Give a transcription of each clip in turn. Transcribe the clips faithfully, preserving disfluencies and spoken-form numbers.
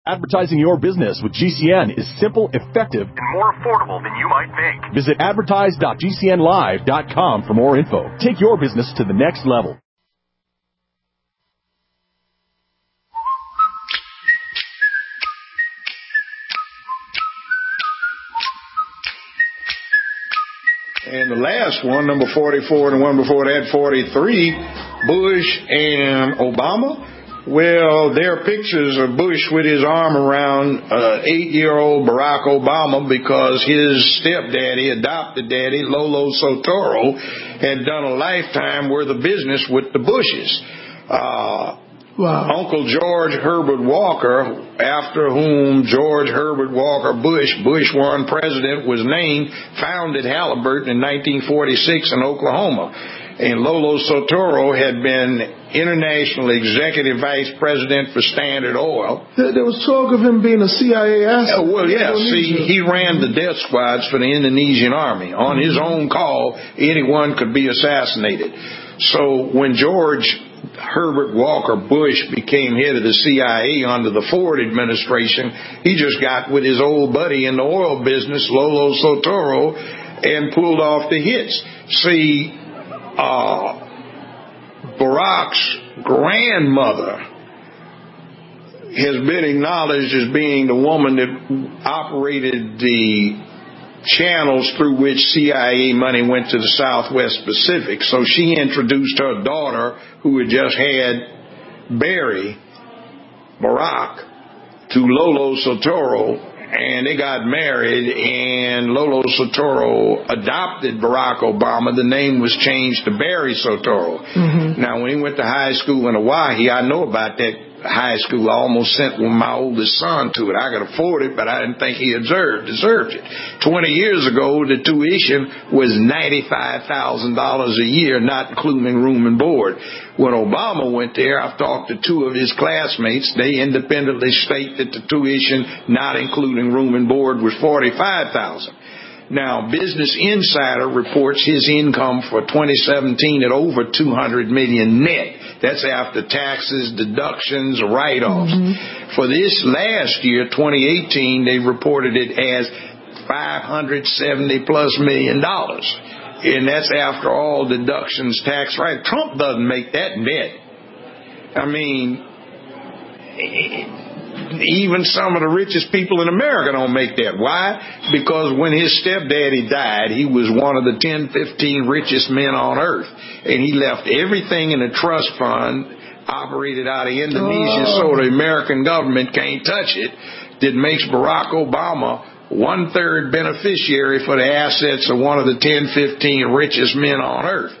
Advertising your business with G C N is simple, effective, and more affordable than you might think. Visit advertise dot g c n live dot com for more info. Take your business to the next level. And the last one, number forty-four, and the one before that, forty-three, Bush and Obama. Well, there are pictures of Bush with his arm around uh, eight-year-old Barack Obama because his stepdaddy, adopted daddy, Lolo Sotoro, had done a lifetime worth of business with the Bushes. Uh, wow. Uncle George Herbert Walker, after whom George Herbert Walker Bush, Bush one president, was named, founded Halliburton in nineteen forty-six in Oklahoma. And Lolo Sotoro had been international executive vice president for Standard Oil. There, there was talk of him being a C I A asset. Yeah, well, yeah. See, he ran the death squads for the Indonesian army. On his own call, anyone could be assassinated. So when George Herbert Walker Bush became head of the C I A under the Ford administration, he just got with his old buddy in the oil business, Lolo Sotoro, and pulled off the hits. See, Uh, Barack's grandmother has been acknowledged as being the woman that operated the channels through which C I A money went to the Southwest Pacific. So she introduced her daughter, who had just had Barry, Barack, to Lolo Sotoro, and they got married, and Lolo Sotoro adopted Barack Obama. The name was changed to Barry Sotoro. Mm-hmm. Now, when he went to high school in Hawaii, I know about that high school. I almost sent my oldest son to it. I could afford it, but I didn't think he deserved, deserved it. Twenty years ago, the tuition was ninety-five thousand dollars a year, not including room and board. When Obama went there, I've talked to two of his classmates. They independently state that the tuition, not including room and board, was forty-five thousand dollars. Now, Business Insider reports his income for twenty seventeen at over two hundred million dollars net. That's after taxes, deductions, write-offs. Mm-hmm. For this last year, twenty eighteen, they reported it as five hundred seventy plus million dollars. And that's after all deductions, tax, right? Trump doesn't make that net. I mean, even some of the richest people in America don't make that. Why? Because when his stepdaddy died, he was one of the ten, fifteen richest men on earth. And he left everything in a trust fund operated out of Indonesia, oh. so the American government can't touch it. That makes Barack Obama one-third beneficiary for the assets of one of the ten, fifteen richest men on earth.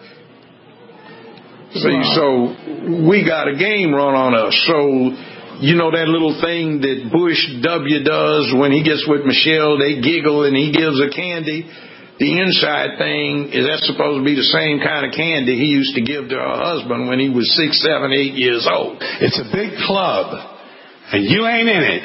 See, wow. So we got a game run on us. So, you know that little thing that Bush W does when he gets with Michelle, they giggle and he gives a candy. The inside thing is that's supposed to be the same kind of candy he used to give to her husband when he was six, seven, eight years old. It's a big club, and you ain't in it.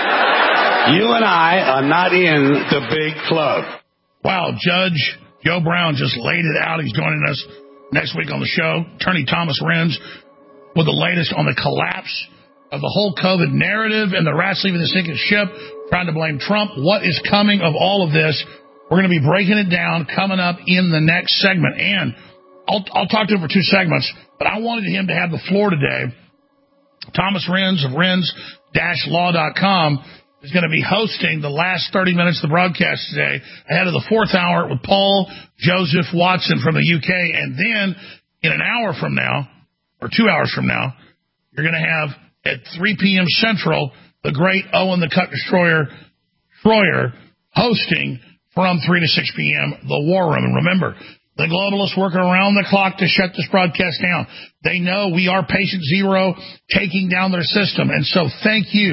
You and I are not in the big club. Wow, Judge Joe Brown just laid it out. He's joining us next week on the show. Attorney Thomas Renz with the latest on the collapse of the whole COVID narrative and the rats leaving the sinking ship, trying to blame Trump. What is coming of all of this? We're going to be breaking it down coming up in the next segment. And I'll, I'll talk to him for two segments, but I wanted him to have the floor today. Thomas Renz of Renz Law dot com is going to be hosting the last thirty minutes of the broadcast today ahead of the fourth hour with Paul Joseph Watson from the U K. And then in an hour from now, or two hours from now, you're going to have at three p.m. Central, the great Owen the Cut Destroyer Schroyer hosting from three to six p.m. the War Room. And remember, the globalists working around the clock to shut this broadcast down. They know we are patient zero, taking down their system. And so thank you,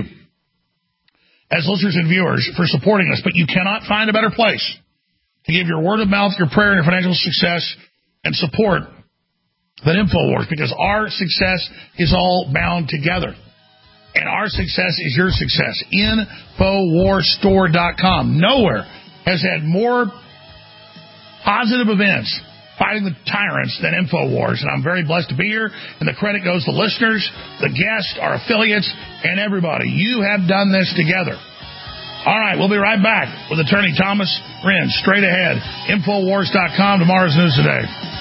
as listeners and viewers, for supporting us. But you cannot find a better place to give your word of mouth, your prayer, and your financial success and support than InfoWars, because our success is all bound together. And our success is your success. Infowars Store dot com. Nowhere has had more positive events fighting the tyrants than InfoWars. And I'm very blessed to be here, and the credit goes to listeners, the guests, our affiliates, and everybody. You have done this together. All right, we'll be right back with Attorney Thomas Renz. Straight ahead, Infowars dot com, tomorrow's news today.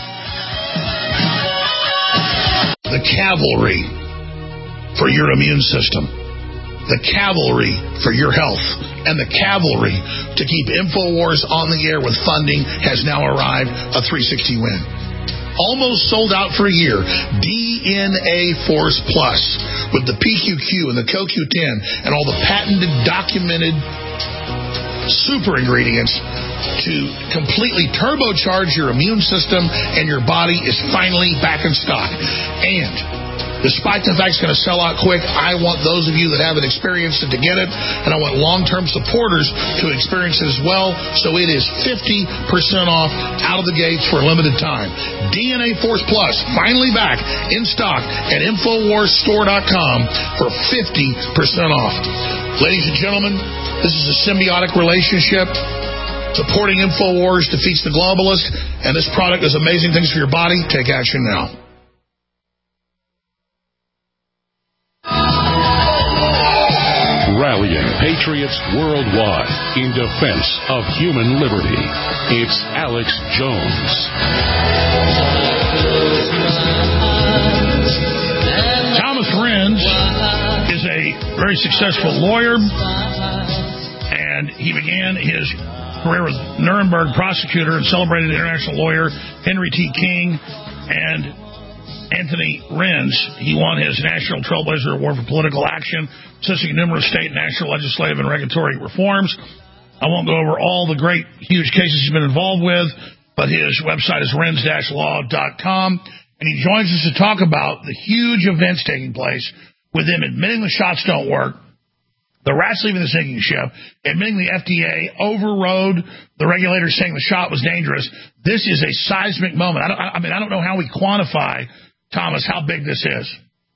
The cavalry for your immune system. The cavalry for your health. And the cavalry to keep InfoWars on the air with funding has now arrived, a three sixty win. Almost sold out for a year. D N A Force Plus with the P Q Q and the C O Q ten and all the patented, documented super ingredients to completely turbocharge your immune system, and your body is finally back in stock. And despite the fact it's going to sell out quick, I want those of you that haven't experienced it to get it, and I want long-term supporters to experience it as well. So it is fifty percent off out of the gates for a limited time. D N A Force Plus, finally back in stock at Infowars Store dot com for fifty percent off. Ladies and gentlemen, this is a symbiotic relationship. Supporting InfoWars defeats the globalist, and this product does amazing things for your body. Take action now. Rallying patriots worldwide in defense of human liberty. It's Alex Jones. Thomas Renz is a very successful lawyer, and he began his career with Nuremberg prosecutor and celebrated international lawyer Henry T. King and Anthony Renz. He won his National Trailblazer Award for political action, assisting numerous state and national legislative and regulatory reforms. I won't go over all the great, huge cases he's been involved with, but his website is renz dash law dot com, and he joins us to talk about the huge events taking place with him admitting the shots don't work, the rats leaving the sinking ship, admitting the F D A overrode the regulators saying the shot was dangerous. This is a seismic moment. I, don't, I mean, I don't know how we quantify, Thomas, how big this is.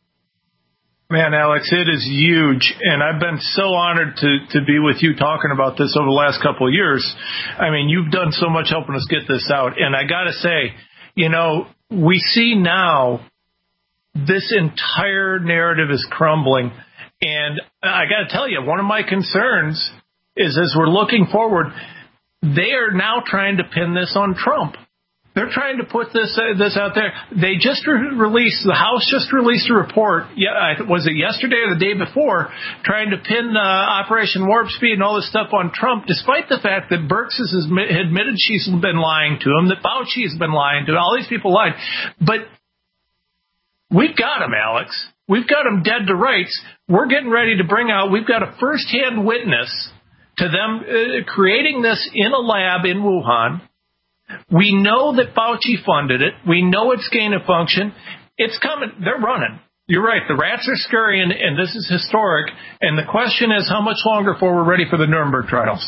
Man, Alex, it is huge, and I've been so honored to, to be with you talking about this over the last couple of years. I mean, you've done so much helping us get this out, and I got to say, you know, we see now this entire narrative is crumbling. And I got to tell you, one of my concerns is as we're looking forward, they are now trying to pin this on Trump. They're trying to put this uh, this out there. They just re- released, the House just released a report, yeah, was it yesterday or the day before, trying to pin uh, Operation Warp Speed and all this stuff on Trump, despite the fact that Birx has admitted she's been lying to him, that Fauci has been lying to him, all these people lied. But we've got him, Alex. We've got them dead to rights. We're getting ready to bring out, we've got a first-hand witness to them uh, creating this in a lab in Wuhan. We know that Fauci funded it. We know it's gain of function. It's coming. They're running. You're right. The rats are scurrying, and this is historic. And the question is, how much longer before we're ready for the Nuremberg trials?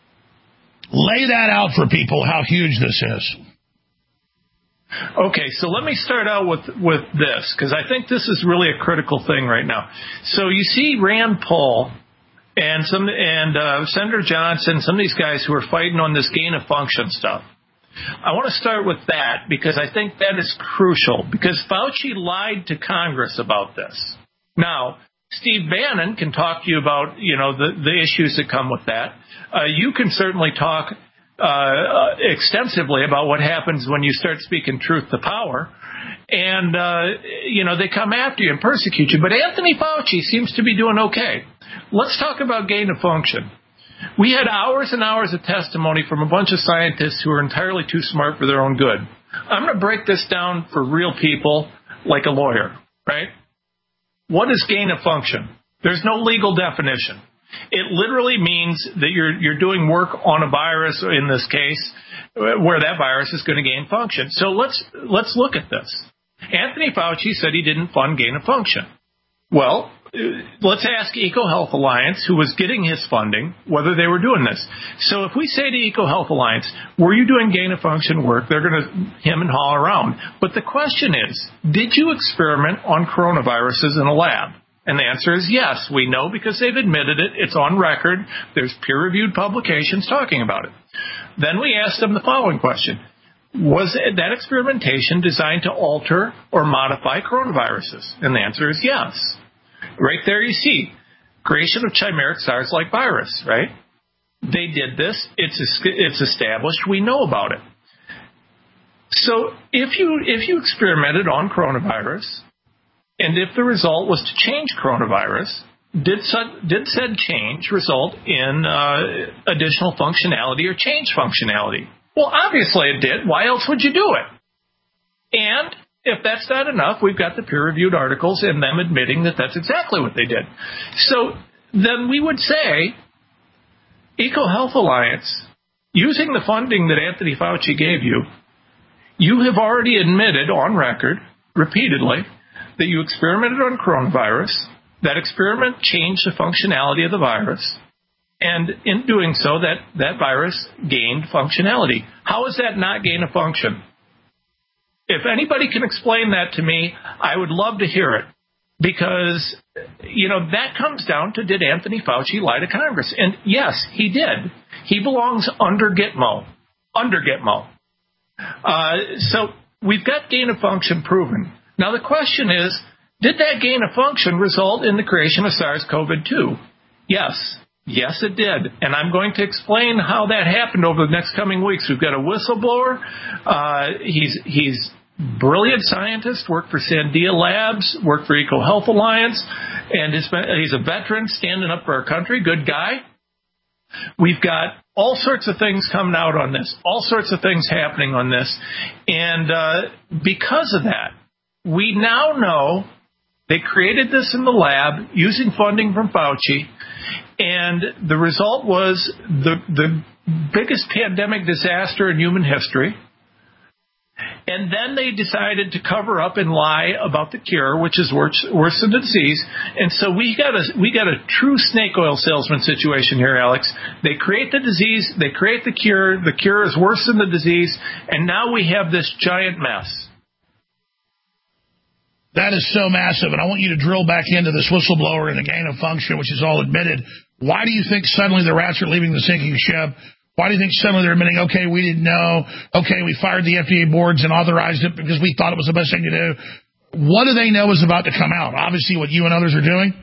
Lay that out for people, how huge this is. Okay, so let me start out with, with this, because I think this is really a critical thing right now. So you see Rand Paul and some and uh, Senator Johnson, some of these guys who are fighting on this gain of function stuff. I want to start with that because I think that is crucial, because Fauci lied to Congress about this. Now, Steve Bannon can talk to you about, you know, the, the issues that come with that. Uh, you can certainly talk Uh, extensively about what happens when you start speaking truth to power. And, uh, you know, they come after you and persecute you. But Anthony Fauci seems to be doing okay. Let's talk about gain of function. We had hours and hours of testimony from a bunch of scientists who are entirely too smart for their own good. I'm going to break this down for real people like a lawyer, right? What is gain of function? There's no legal definition. It literally means that you're you're doing work on a virus, in this case, where that virus is going to gain function. So let's let's look at this. Anthony Fauci said he didn't fund gain of function. Well, let's ask EcoHealth Alliance, who was getting his funding, whether they were doing this. So if we say to EcoHealth Alliance, were you doing gain of function work? They're going to hem and haw around. But the question is, did you experiment on coronaviruses in a lab? And the answer is yes. We know because they've admitted it. It's on record. There's peer-reviewed publications talking about it. Then we asked them the following question. was that experimentation designed to alter or modify coronaviruses? And the answer is yes. Right there you see, creation of chimeric SARS-like virus, right? They did this. It's it's established. We know about it. So if you if you experimented on coronavirus, and if the result was to change coronavirus, did said, did said change result in uh, additional functionality or change functionality? Well, obviously it did. Why else would you do it? And if that's not enough, we've got the peer-reviewed articles and them admitting that that's exactly what they did. So then we would say, EcoHealth Alliance, using the funding that Anthony Fauci gave you, you have already admitted on record, repeatedly, that you experimented on coronavirus. That experiment changed the functionality of the virus. And in doing so, that, that virus gained functionality. How is that not gain of function? If anybody can explain that to me, I would love to hear it. Because, you know, that comes down to, did Anthony Fauci lie to Congress? And yes, he did. He belongs under Gitmo. Under Gitmo. Uh, so we've got gain of function proven. Now the question is, did that gain of function result in the creation of SARS-C o V two? Yes. Yes, it did. And I'm going to explain how that happened over the next coming weeks. We've got a whistleblower. Uh, he's he's brilliant scientist, worked for Sandia Labs, worked for EcoHealth Alliance, and he's, been, he's a veteran standing up for our country. Good guy. We've got all sorts of things coming out on this, all sorts of things happening on this. And uh, because of that, we now know they created this in the lab using funding from Fauci. And the result was the the biggest pandemic disaster in human history. And then they decided to cover up and lie about the cure, which is worse, worse than the disease. And so we got a we got a true snake oil salesman situation here, Alex. They create the disease, they create the cure. The cure is worse than the disease, and now we have this giant mess. That is so massive, and I want you to drill back into this whistleblower and the gain of function, which is all admitted. Why do you think suddenly the rats are leaving the sinking ship? Why do you think suddenly they're admitting, okay, we didn't know, okay, we fired the F D A boards and authorized it because we thought it was the best thing to do? What do they know is about to come out? Obviously what you and others are doing?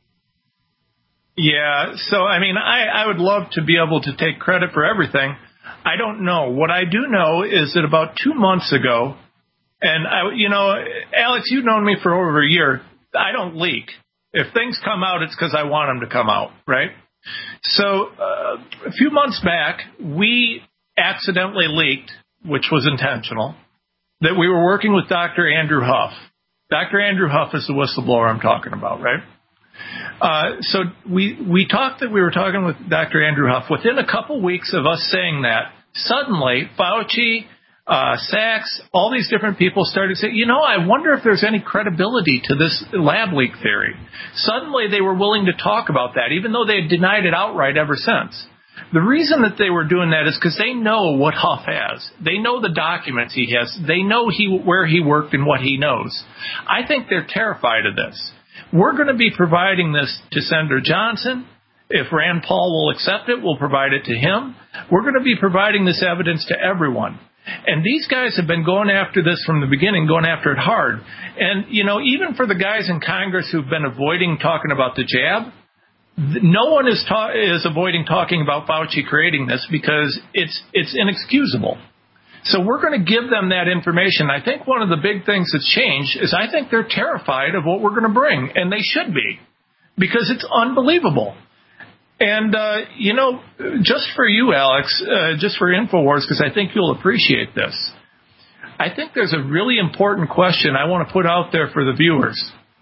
Yeah, so, I mean, I, I would love to be able to take credit for everything. I don't know. What I do know is that about two months ago, and, I, you know, Alex, you've known me for over a year. I don't leak. If things come out, it's because I want them to come out, right? So uh, a few months back, we accidentally leaked, which was intentional, that we were working with Doctor Andrew Huff. Doctor Andrew Huff is the whistleblower I'm talking about, right? Uh, so we we talked that we were talking with Doctor Andrew Huff. Within a couple weeks of us saying that, suddenly Fauci, Uh, Sachs, all these different people started saying, you know, I wonder if there's any credibility to this lab leak theory. Suddenly they were willing to talk about that, even though they had denied it outright ever since. The reason that they were doing that is because they know what Huff has. They know the documents he has. They know he where he worked and what he knows. I think they're terrified of this. We're going to be providing this to Senator Johnson. If Rand Paul will accept it, we'll provide it to him. We're going to be providing this evidence to everyone. And these guys have been going after this from the beginning, going after it hard. And, you know, even for the guys in Congress who've been avoiding talking about the jab, no one is ta- is avoiding talking about Fauci creating this because it's it's inexcusable. So we're going to give them that information. I think one of the big things that's changed is I think they're terrified of what we're going to bring, and they should be, because it's unbelievable. And, uh, you know, just for you, Alex, uh, just for InfoWars, because I think you'll appreciate this, I think there's a really important question I want to put out there for the viewers.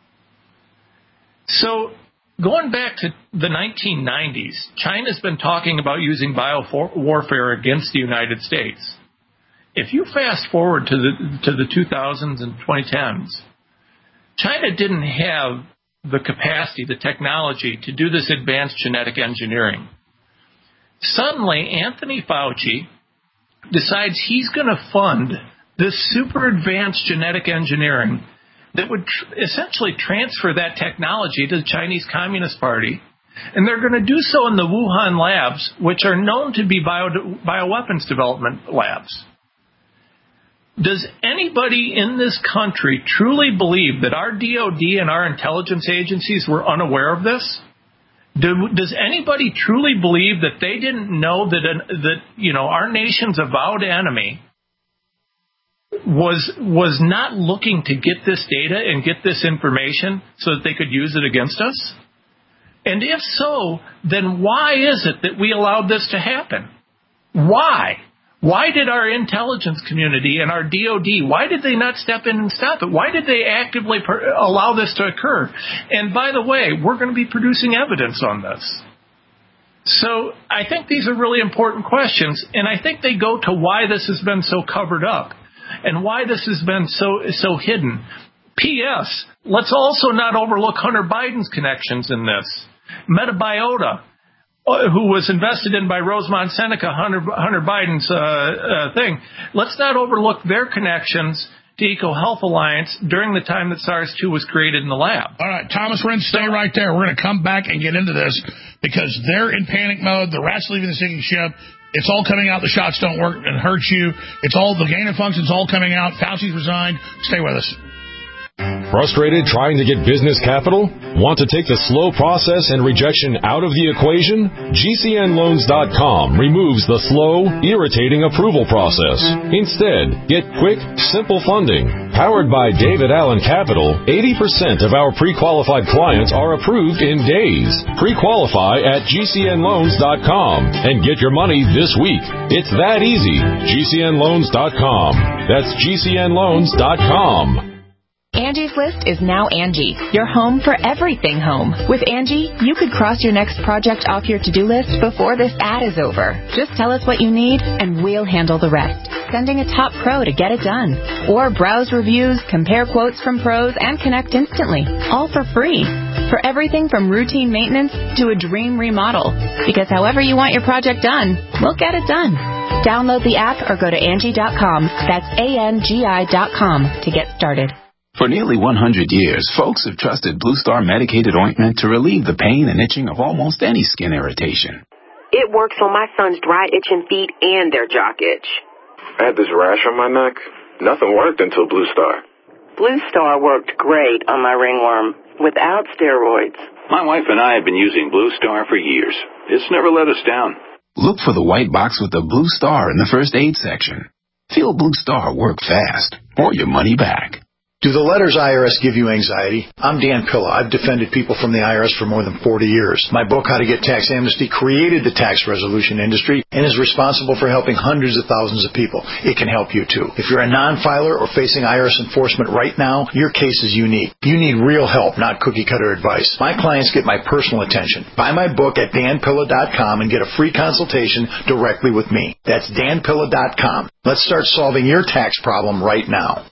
So going back to the nineteen nineties, China's been talking about using biowarfare against the United States. If you fast forward to the to the two thousands and twenty tens, China didn't have the capacity, the technology to do this advanced genetic engineering. Suddenly, Anthony Fauci decides he's going to fund this super advanced genetic engineering that would tr- essentially transfer that technology to the Chinese Communist Party. And they're going to do so in the Wuhan labs, which are known to be bio- bioweapons development labs. Does anybody in this country truly believe that our D O D and our intelligence agencies were unaware of this? Do, does anybody truly believe that they didn't know that, an, that you know, our nation's avowed enemy was was not looking to get this data and get this information so that they could use it against us? And if so, then why is it that we allowed this to happen? Why? Why did our intelligence community and our D O D, why did they not step in and stop it? Why did they actively per- allow this to occur? And by the way, we're going to be producing evidence on this. So I think these are really important questions, and I think they go to why this has been so covered up and why this has been so so hidden. P S. Let's also not overlook Hunter Biden's connections in this. Metabiota, who was invested in by Rosemont Seneca, Hunter, Hunter Biden's uh, uh, thing. Let's not overlook their connections to EcoHealth Alliance during the time that SARS two was created in the lab. All right, Thomas Renz, stay right there. We're going to come back and get into this because they're in panic mode. The rats leaving the sinking ship. It's all coming out. The shots don't work and hurt you. It's all the gain of function's all coming out. Fauci's resigned. Stay with us. Frustrated trying to get business capital? Want to take the slow process and rejection out of the equation? G C N loans dot com removes the slow, irritating approval process. Instead, get quick, simple funding. Powered by David Allen Capital, eighty percent of our pre-qualified clients are approved in days. Pre-qualify at G C N loans dot com and get your money this week. It's that easy. G C N loans dot com. That's G C N loans dot com. Angie's List is now Angie, your home for everything home. With Angie, you could cross your next project off your to-do list before this ad is over. Just tell us what you need, and we'll handle the rest. Sending a top pro to get it done. Or browse reviews, compare quotes from pros, and connect instantly. All for free. For everything from routine maintenance to a dream remodel. Because however you want your project done, we'll get it done. Download the app or go to Angie dot com. That's A N G I dot com to get started. For nearly one hundred years, folks have trusted Blue Star medicated ointment to relieve the pain and itching of almost any skin irritation. It works on my son's dry, itching feet and their jock itch. I had this rash on my neck. Nothing worked until Blue Star. Blue Star worked great on my ringworm without steroids. My wife and I have been using Blue Star for years. It's never let us down. Look for the white box with the Blue Star in the first aid section. Feel Blue Star work fast or your money back. Do the letters I R S give you anxiety? I'm Dan Pilla. I've defended people from the I R S for more than forty years. My book, How to Get Tax Amnesty, created the tax resolution industry and is responsible for helping hundreds of thousands of people. It can help you, too. If you're a non-filer or facing I R S enforcement right now, your case is unique. You need real help, not cookie-cutter advice. My clients get my personal attention. Buy my book at Dan Pilla dot com and get a free consultation directly with me. That's Dan Pilla dot com. Let's start solving your tax problem right now.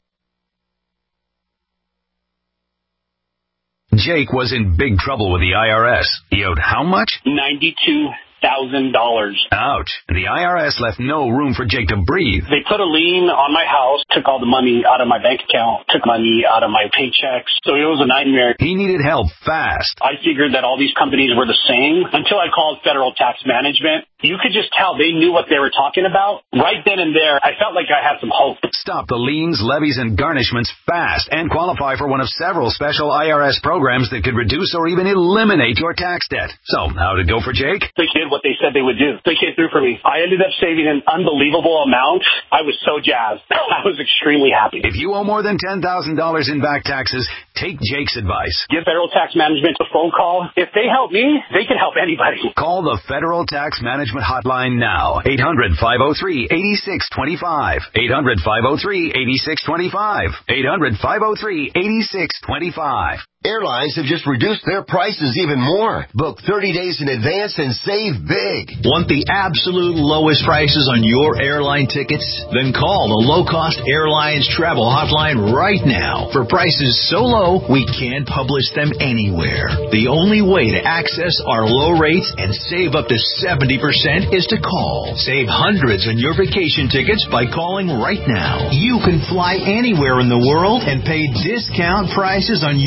Jake was in big trouble with the I R S. He owed how much? ninety-two thousand dollars. Ouch. The I R S left no room for Jake to breathe. They put a lien on my house, took all the money out of my bank account, took money out of my paychecks. So it was a nightmare. He needed help fast. I figured that all these companies were the same until I called Federal Tax Management. You could just tell they knew what they were talking about. Right then and there, I felt like I had some hope. Stop the liens, levies, and garnishments fast and qualify for one of several special I R S programs that could reduce or even eliminate your tax debt. So, how'd it go for Jake? They did what they said they would do. They came through for me. I ended up saving an unbelievable amount. I was so jazzed. I was extremely happy. If you owe more than ten thousand dollars in back taxes, take Jake's advice. Give Federal Tax Management a phone call. If they help me, they can help anybody. Call the Federal Tax Management hotline now. eight hundred, five oh three, eight six two five. eight hundred, five oh three, eight six two five. eight hundred, five oh three, eight six two five. Airlines have just reduced their prices even more. Book thirty days in advance and save big. Want the absolute lowest prices on your airline tickets? Then call the Low Cost Airlines Travel Hotline right now. For prices so low, we can't publish them anywhere. The only way to access our low rates and save up to seventy percent is to call. Save hundreds on your vacation tickets by calling right now. You can fly anywhere in the world and pay discount prices on your airline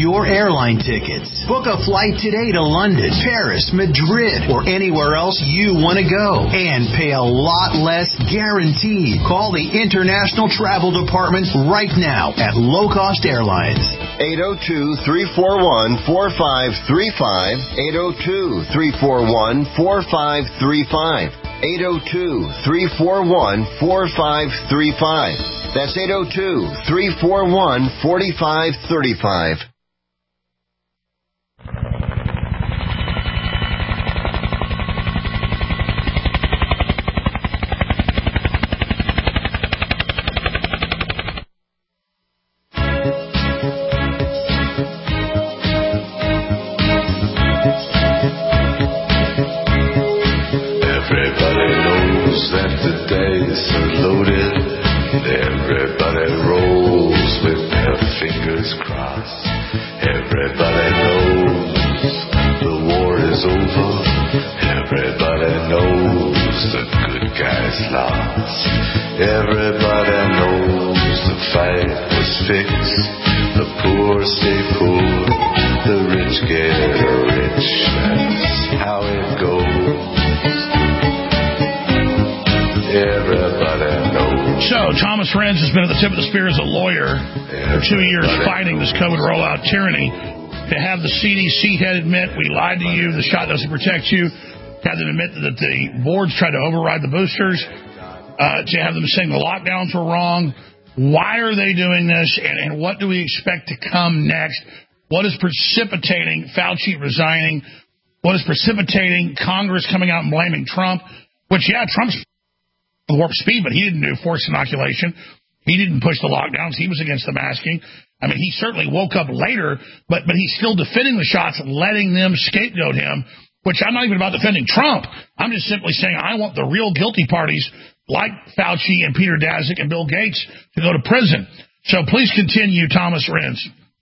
airline tickets. Book a flight today to London, Paris, Madrid, or anywhere else you want to go. And pay a lot less guaranteed. Call the International Travel Department right now at Low Cost Airlines. eight oh two, three four one, four five three five. eight oh two, three four one, four five three five. eight oh two, three four one, four five three five. That's eight oh two, three four one, four five three five. Everybody knows that the dice are loaded. Everybody rolls with their fingers crossed. Everybody knows the war is over. Everybody knows the good guys lost. Everybody knows the fight was fixed. The poor stay poor, the rich get rich. That's how it goes. Everybody knows. So, Thomas Renz has been at the tip of the spear as a lawyer for two years fighting this COVID rollout tyranny. To have the C D C head admit, we lied to you, the shot doesn't protect you. To have them admit that the boards tried to override the boosters. Uh, to have them saying the lockdowns were wrong. Why are they doing this? And, and what do we expect to come next? What is precipitating Fauci resigning? What is precipitating Congress coming out and blaming Trump? Which, yeah, Trump's warp speed, but he didn't do forced inoculation. He didn't push the lockdowns. He was against the masking. I mean, he certainly woke up later, but but he's still defending the shots and letting them scapegoat him, which I'm not even about defending Trump. I'm just simply saying I want the real guilty parties like Fauci and Peter Daszak and Bill Gates to go to prison. So please continue, Thomas Renz.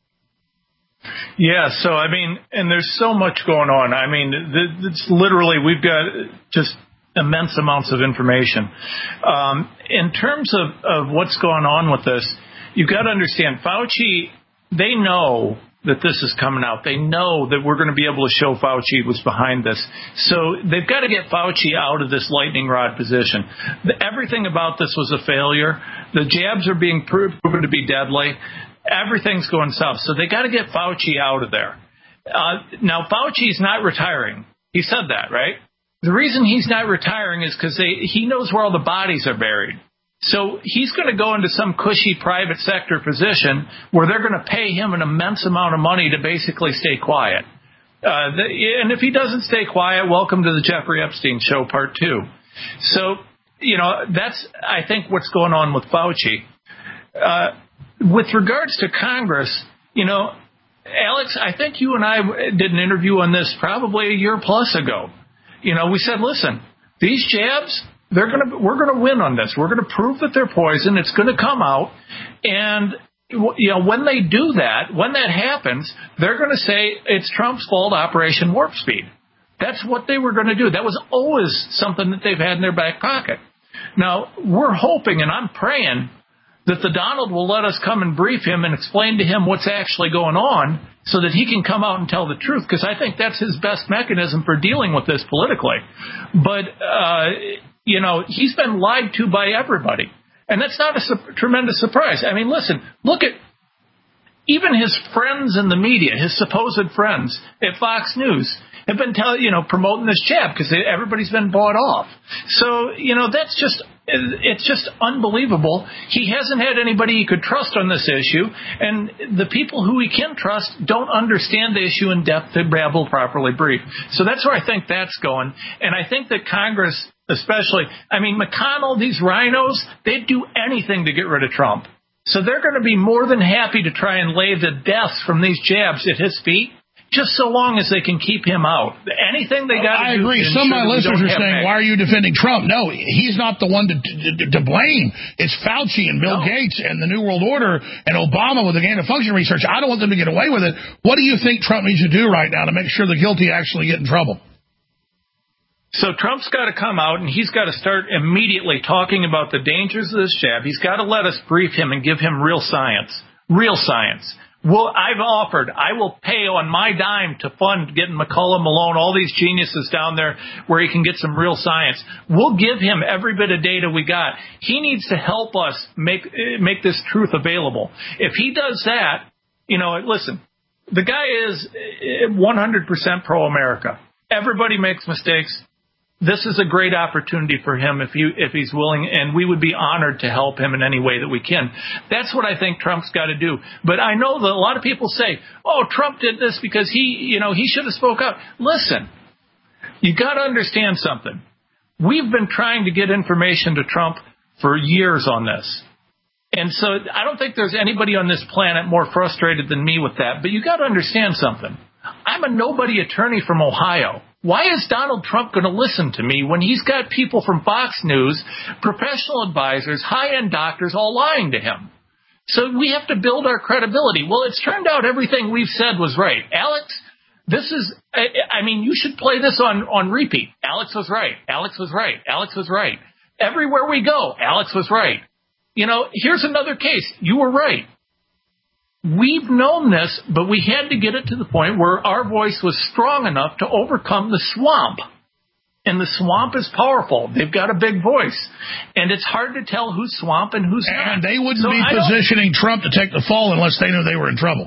Yeah, so, I mean, and there's so much going on. I mean, it's literally, we've got just immense amounts of information. Um, in terms of, of what's going on with this, you've got to understand, Fauci, they know that this is coming out. They know that we're going to be able to show Fauci was behind this. So they've got to get Fauci out of this lightning rod position. The, everything about this was a failure. The jabs are being proven to be deadly. Everything's going south. So they got to get Fauci out of there. Uh, now, Fauci's not retiring. He said that, right? The reason he's not retiring is because he knows where all the bodies are buried. So he's going to go into some cushy private sector position where they're going to pay him an immense amount of money to basically stay quiet. Uh, the, and if he doesn't stay quiet, welcome to the Jeffrey Epstein show part two. So, you know, that's, I think, what's going on with Fauci. Uh, with regards to Congress, you know, Alex, I think you and I did an interview on this probably a year plus ago. You know, we said, listen, these jabs, they're going to, we're going to win on this. We're going to prove that they're poison. It's going to come out. And, you know, when they do that, when that happens, they're going to say it's Trump's fault, Operation Warp Speed. That's what they were going to do. That was always something that they've had in their back pocket. Now, we're hoping and I'm praying that the Donald will let us come and brief him and explain to him what's actually going on so that he can come out and tell the truth, because I think that's his best mechanism for dealing with this politically. But, uh, you know, he's been lied to by everybody. And that's not a su- tremendous surprise. I mean, listen, look at even his friends in the media, his supposed friends at Fox News have been telling, you know, promoting this jab because everybody's been bought off. So, you know, that's just, it's just unbelievable. He hasn't had anybody he could trust on this issue, and the people who he can trust don't understand the issue in depth to be able to properly brief. So that's where I think that's going. And I think that Congress, especially, I mean, McConnell, these rhinos, they'd do anything to get rid of Trump. So they're going to be more than happy to try and lay the deaths from these jabs at his feet, just so long as they can keep him out. Anything they got to do. I agree. Some of my listeners are saying, why are you defending Trump? No, he's not the one to, to, to blame. It's Fauci and Bill no. Gates and the New World Order and Obama with the gain of function research. I don't want them to get away with it. What do you think Trump needs to do right now to make sure the guilty actually get in trouble? So Trump's got to come out, and he's got to start immediately talking about the dangers of this jab. He's got to let us brief him and give him real science, real science. Well, I've offered, I will pay on my dime to fund getting McCullough, Malone, all these geniuses down there where he can get some real science. We'll give him every bit of data we got. He needs to help us make make this truth available. If he does that, you know, listen, the guy is one hundred percent pro-America. Everybody makes mistakes. This is a great opportunity for him if you if he's willing, and we would be honored to help him in any way that we can. That's what I think Trump's got to do. But I know that a lot of people say, "Oh, Trump did this because he, you know, he should have spoke up." Listen, you got to understand something. We've been trying to get information to Trump for years on this. And so I don't think there's anybody on this planet more frustrated than me with that. But you got to understand something. I'm a nobody attorney from Ohio. Why is Donald Trump going to listen to me when he's got people from Fox News, professional advisors, high-end doctors all lying to him? So we have to build our credibility. Well, it's turned out everything we've said was right. Alex, this is, I, I mean, you should play this on, on repeat. Alex was right. Alex was right. Alex was right. Everywhere we go, Alex was right. You know, here's another case. You were right. We've known this, but we had to get it to the point where our voice was strong enough to overcome the swamp. And the swamp is powerful. They've got a big voice. And it's hard to tell who's swamp and who's not. And they wouldn't so be positioning Trump to take the fall unless they knew they were in trouble.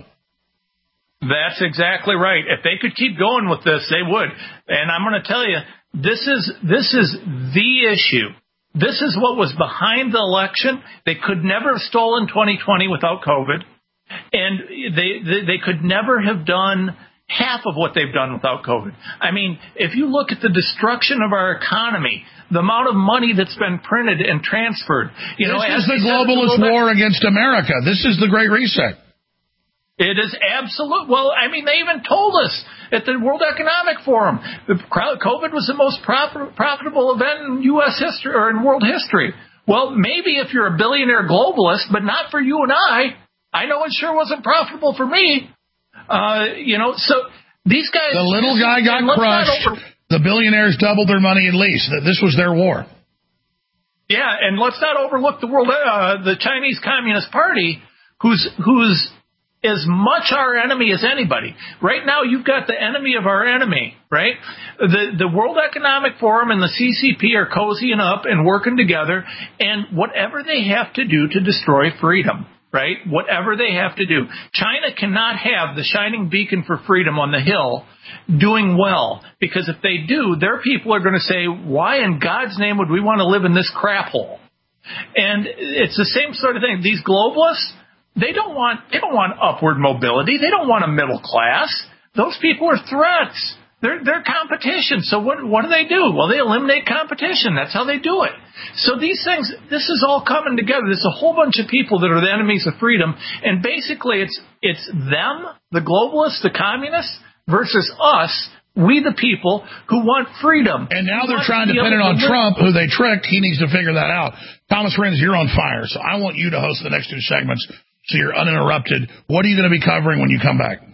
That's exactly right. If they could keep going with this, they would. And I'm going to tell you, this is this is the issue. This is what was behind the election. They could never have stolen twenty twenty without COVID. And they, they they could never have done half of what they've done without COVID. I mean, if you look at the destruction of our economy, the amount of money that's been printed and transferred. You this know, is the globalist war against America. This is the Great Reset. It is absolute. Well, I mean, they even told us at the World Economic Forum, the COVID was the most profit, profitable event in U S history or in world history. Well, maybe if you're a billionaire globalist, but not for you and I. I know it sure wasn't profitable for me. Uh, you know, so these guys... The little guy got crushed. Over- the billionaires doubled their money at least. This was their war. Yeah, and let's not overlook the world, uh, the Chinese Communist Party, who's who's as much our enemy as anybody. Right now, you've got the enemy of our enemy, right? The the World Economic Forum and the C C P are cozying up and working together, and whatever they have to do to destroy freedom. Right? Whatever they have to do. China cannot have the shining beacon for freedom on the hill doing well, because if they do, their people are going to say, why in God's name would we want to live in this crap hole? And it's the same sort of thing. These globalists, they don't want, they don't want upward mobility. They don't want a middle class. Those people are threats. They're, they're competition. So what, what do they do? Well, they eliminate competition. That's how they do it. So these things, this is all coming together. There's a whole bunch of people that are the enemies of freedom. And basically it's, it's them, the globalists, the communists, versus us, we the people who want freedom. And now they're trying to pin it on Trump, who they tricked. He needs to figure that out. Thomas Renz, you're on fire. So I want you to host the next two segments so you're uninterrupted. What are you going to be covering when you come back?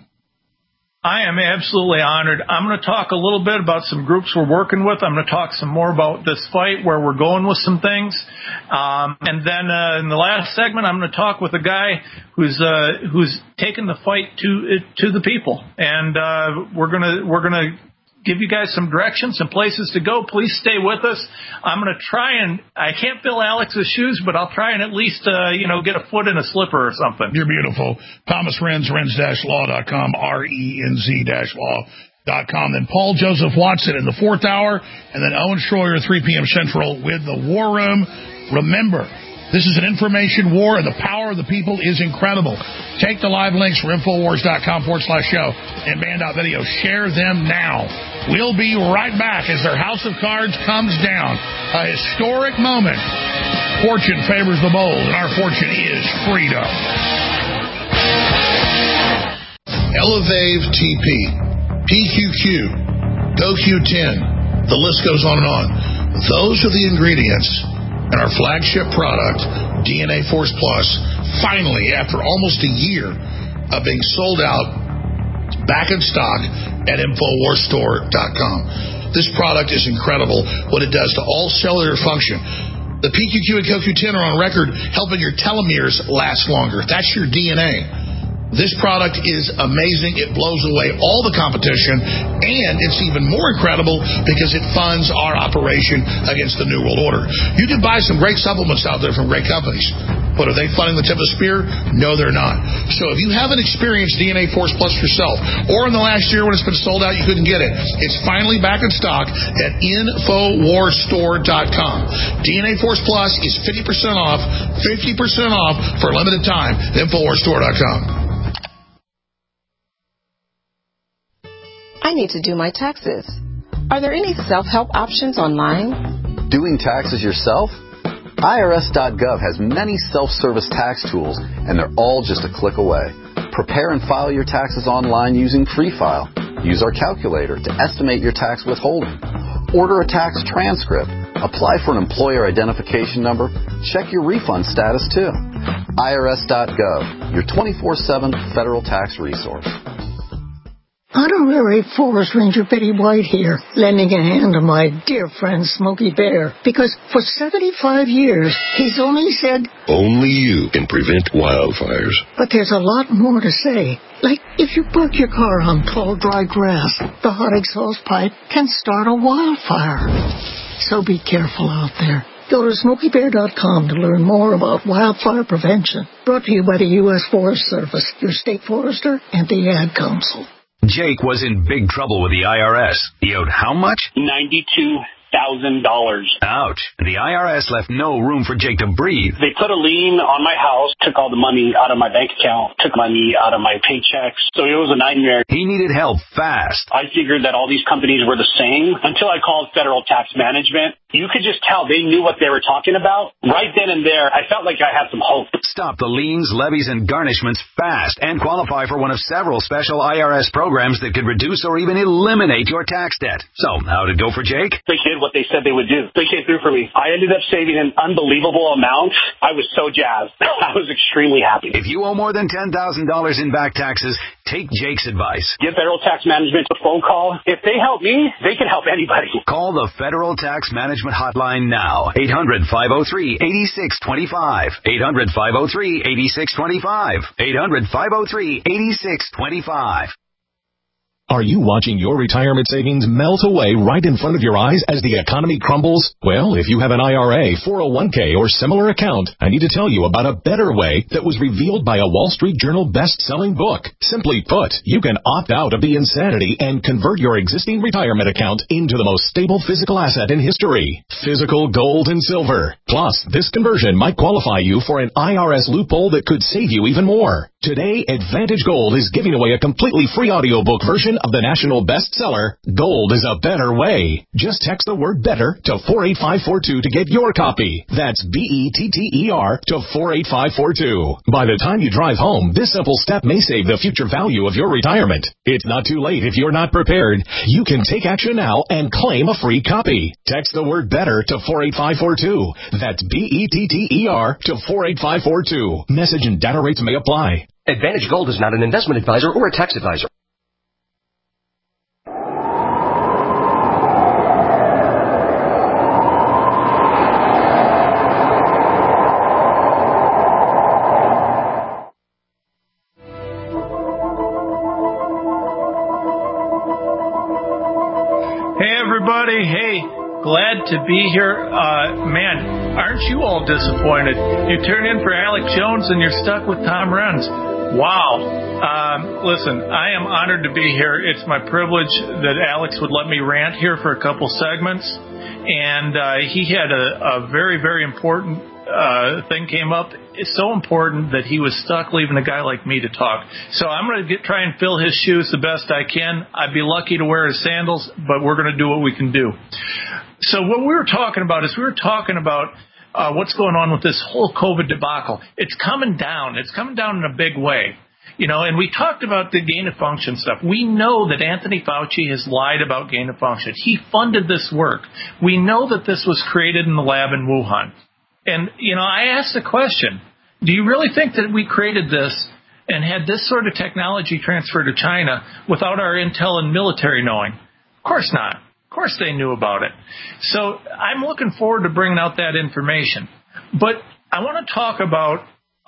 I am absolutely honored. I'm going to talk a little bit about some groups we're working with. I'm going to talk some more about this fight, where we're going with some things. Um, and then uh, in the last segment, I'm going to talk with a guy who's uh, who's taken the fight to to the people. And uh, we're going to we're going to give you guys some directions, some places to go. Please stay with us. I'm going to try and, I can't fill Alex's shoes, but I'll try and at least, uh, you know, get a foot in a slipper or something. You're beautiful. Thomas Renz, renz dash law dot com, R E N Z dash law dot com. Then Paul Joseph Watson in the fourth hour, and then Owen Schroyer, three p.m. Central with the War Room. Remember, this is an information war, and the power of the people is incredible. Take the live links for Infowars.com forward slash show and man.video. Share them now. We'll be right back as their house of cards comes down. A historic moment. Fortune favors the bold, and our fortune is freedom. Elevave T P, P Q Q, Go Q ten, the list goes on and on. Those are the ingredients in our flagship product, D N A Force Plus, finally, after almost a year of being sold out, back in stock at Infowars Store dot com. This product is incredible, what it does to all cellular function. The P Q Q and Co Q ten are on record helping your telomeres last longer. That's your D N A. This product is amazing. It blows away all the competition, and it's even more incredible because it funds our operation against the New World Order. You can buy some great supplements out there from great companies, but are they funding the tip of the spear? No, they're not. So if you haven't experienced D N A Force Plus yourself, or in the last year when it's been sold out, you couldn't get it, it's finally back in stock at Infowars Store dot com. D N A Force Plus is fifty percent off, fifty percent off for a limited time at Infowars Store dot com. I need to do my taxes. Are there any self-help options online? Doing taxes yourself? I R S dot gov has many self-service tax tools, and they're all just a click away. Prepare and file your taxes online using Free File. Use our calculator to estimate your tax withholding. Order a tax transcript. Apply for an employer identification number. Check your refund status, too. I R S dot gov, your twenty-four seven federal tax resource. Honorary Forest Ranger Betty White here, lending a hand to my dear friend Smokey Bear, because for seventy-five years, he's only said, only you can prevent wildfires. But there's a lot more to say. Like, if you park your car on tall, dry grass, the hot exhaust pipe can start a wildfire. So be careful out there. Go to Smokey Bear dot com to learn more about wildfire prevention. Brought to you by the U S Forest Service, your state forester, and the Ad Council. Jake was in big trouble with the I R S. He owed how much? ninety-two thousand dollars. Ouch. The I R S left no room for Jake to breathe. They put a lien on my house, took all the money out of my bank account, took money out of my paychecks. So it was a nightmare. He needed help fast. I figured that all these companies were the same until I called Federal Tax Management. You could just tell they knew what they were talking about. Right then and there, I felt like I had some hope. Stop the liens, levies, and garnishments fast and qualify for one of several special I R S programs that could reduce or even eliminate your tax debt. So, how'd it go for Jake? They did what they said they would do. They came through for me. I ended up saving an unbelievable amount. I was so jazzed. I was extremely happy. If you owe more than ten thousand dollars in back taxes, take Jake's advice. Give Federal Tax Management a phone call. If they help me, they can help anybody. Call the Federal Tax Management Hotline now. eight hundred, five oh three, eight six two five. eight hundred, five oh three, eight six two five. eight hundred, five oh three, eight six two five. Are you watching your retirement savings melt away right in front of your eyes as the economy crumbles? Well, if you have an I R A, four oh one k, or similar account, I need to tell you about a better way that was revealed by a Wall Street Journal best-selling book. Simply put, you can opt out of the insanity and convert your existing retirement account into the most stable physical asset in history, physical gold and silver. Plus, this conversion might qualify you for an I R S loophole that could save you even more. Today, Advantage Gold is giving away a completely free audiobook version of the national bestseller, Gold is a Better Way. Just text the word better to four eight five four two to get your copy. That's B E T T E R to four eight five four two. By the time you drive home, this simple step may save the future value of your retirement. It's not too late if you're not prepared. You can take action now and claim a free copy. Text the word better to four eight five four two. That's B E T T E R to four eight five four two. Message and data rates may apply. Advantage Gold is not an investment advisor or a tax advisor. Hey, everybody. Hey, glad to be here. Uh, man, aren't you all disappointed? You turn in for Alex Jones and you're stuck with Tom Renz. Wow. Um, listen, I am honored to be here. It's my privilege that Alex would let me rant here for a couple segments. And uh, he had a, a very, very important uh, thing came up. It's so important that he was stuck leaving a guy like me to talk. So I'm going to try and fill his shoes the best I can. I'd be lucky to wear his sandals, but we're going to do what we can do. So what we were talking about is we were talking about Uh, what's going on with this whole COVID debacle. It's coming down. It's coming down in a big way. You know, and we talked about the gain of function stuff. We know that Anthony Fauci has lied about gain of function. He funded this work. We know that this was created in the lab in Wuhan. And, you know, I asked the question, do you really think that we created this and had this sort of technology transferred to China without our intel and military knowing? Of course not. Of course they knew about it. So I'm looking forward to bringing out that information. But I want to talk about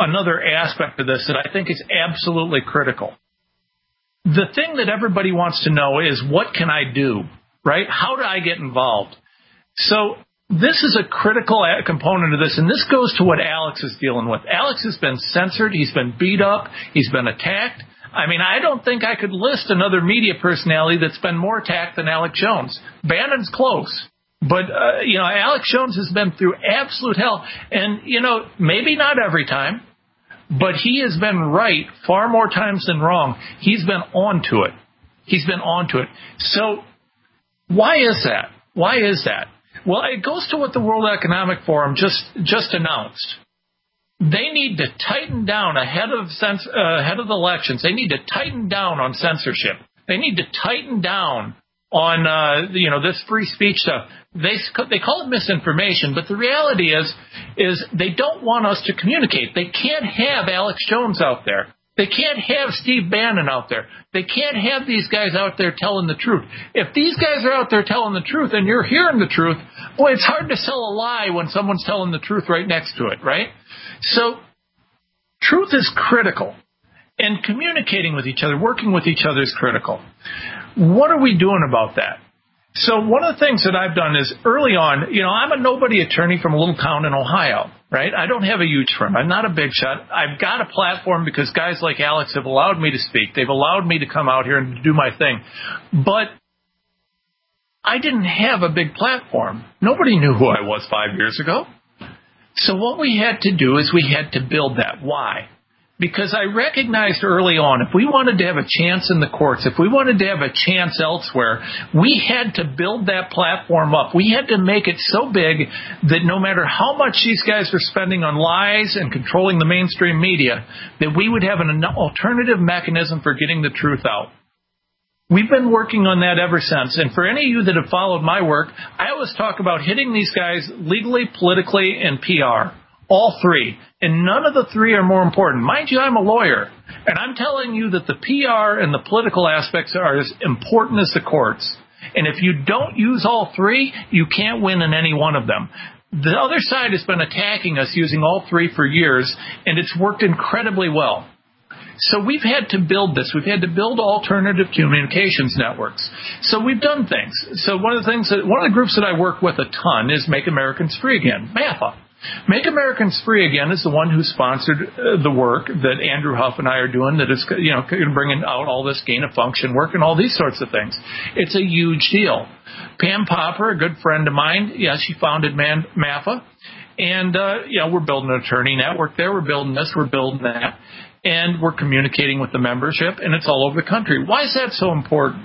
another aspect of this that I think is absolutely critical. The thing that everybody wants to know is, what can I do, right? How do I get involved? So this is a critical component of this, and this goes to what Alex is dealing with. Alex has been censored. He's been beat up. He's been attacked. I mean, I don't think I could list another media personality that's been more attacked than Alex Jones. Bannon's close. But, uh, you know, Alex Jones has been through absolute hell. And, you know, maybe not every time, but he has been right far more times than wrong. He's been on to it. He's been on to it. So why is that? Why is that? Well, it goes to what the World Economic Forum just, just announced. They need to tighten down ahead of cens- uh, ahead of the elections. They need to tighten down on censorship. They need to tighten down on uh, you know this free speech stuff. They they call it misinformation, but the reality is is they don't want us to communicate. They can't have Alex Jones out there. They can't have Steve Bannon out there. They can't have these guys out there telling the truth. If these guys are out there telling the truth and you're hearing the truth, boy, it's hard to sell a lie when someone's telling the truth right next to it, right? So truth is critical, and communicating with each other, working with each other is critical. What are we doing about that? So one of the things that I've done is early on, you know, I'm a nobody attorney from a little town in Ohio, right? I don't have a huge firm. I'm not a big shot. I've got a platform because guys like Alex have allowed me to speak. They've allowed me to come out here and do my thing. But I didn't have a big platform. Nobody knew who I was five years ago. So what we had to do is we had to build that. Why? Because I recognized early on, if we wanted to have a chance in the courts, if we wanted to have a chance elsewhere, we had to build that platform up. We had to make it so big that no matter how much these guys were spending on lies and controlling the mainstream media, that we would have an alternative mechanism for getting the truth out. We've been working on that ever since. And for any of you that have followed my work, I always talk about hitting these guys legally, politically, and P R. All three. And none of the three are more important. Mind you, I'm a lawyer. And I'm telling you that the P R and the political aspects are as important as the courts. And if you don't use all three, you can't win in any one of them. The other side has been attacking us using all three for years, and it's worked incredibly well. So we've had to build this. We've had to build alternative communications networks. So we've done things. So one of the things that, one of the groups that I work with a ton is Make Americans Free Again, M A F A. Make Americans Free Again is the one who sponsored uh, the work that Andrew Huff and I are doing that is, you know, bringing out all this gain of function work and all these sorts of things. It's a huge deal. Pam Popper, a good friend of mine, yeah, she founded Man, M A F A. And, uh, you know, we're building an attorney network there. We're building this. We're building that. And we're communicating with the membership, and it's all over the country. Why is that so important?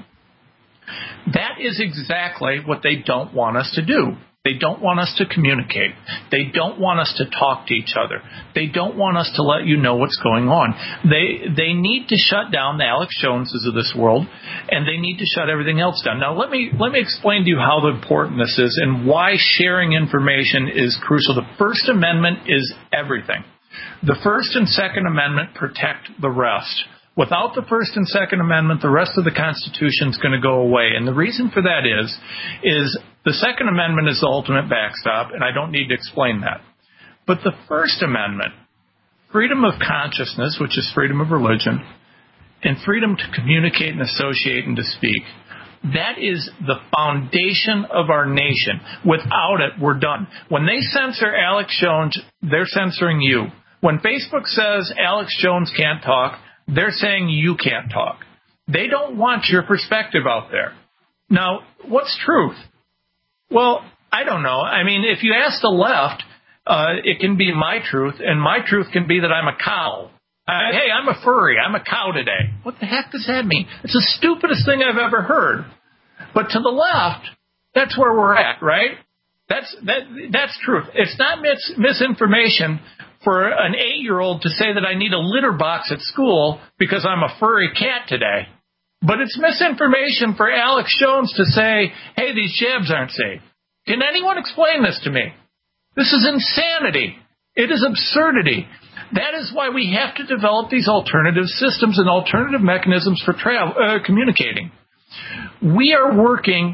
That is exactly what they don't want us to do. They don't want us to communicate. They don't want us to talk to each other. They don't want us to let you know what's going on. They they need to shut down the Alex Joneses of this world, and they need to shut everything else down. Now, let me let me explain to you how important this is and why sharing information is crucial. The First Amendment is everything. The First and Second Amendment protect the rest. Without the First and Second Amendment, the rest of the Constitution is going to go away. And the reason for that is, is the Second Amendment is the ultimate backstop, and I don't need to explain that. But the First Amendment, freedom of consciousness, which is freedom of religion, and freedom to communicate and associate and to speak, that is the foundation of our nation. Without it, we're done. When they censor Alex Jones, they're censoring you. When Facebook says Alex Jones can't talk, they're saying you can't talk. They don't want your perspective out there. Now, what's truth? Well, I don't know. I mean, if you ask the left, uh, it can be my truth, and my truth can be that I'm a cow. Uh, hey, I'm a furry. I'm a cow today. What the heck does that mean? It's the stupidest thing I've ever heard. But to the left, that's where we're at, right? That's that. That's truth. It's not mis- misinformation for an eight-year-old to say that I need a litter box at school because I'm a furry cat today. But it's misinformation for Alex Jones to say, hey, these jabs aren't safe. Can anyone explain this to me? This is insanity. It is absurdity. That is why we have to develop these alternative systems and alternative mechanisms for tra- uh, communicating. We are working